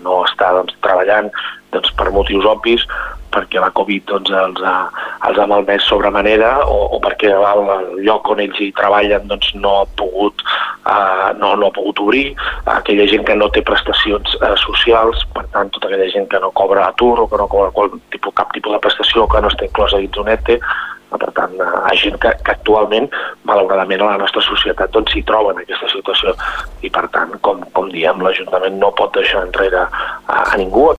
no està treballant per motius obvis, perquè la Covid els ha malmès sobremanera o perquè el lloc on ells hi treballen no ha pogut obrir, aquella gent que no té prestacions socials, per tant, tota aquella gent que no cobra atur o que no cobra cap tipus de prestació que no està inclosa dins un ERTE. Per tant, hi ha gent que actualment, malauradament, a la nostra societat s'hi troba en aquesta situació i, per tant, com diem, l'Ajuntament no pot deixar enrere a ningú.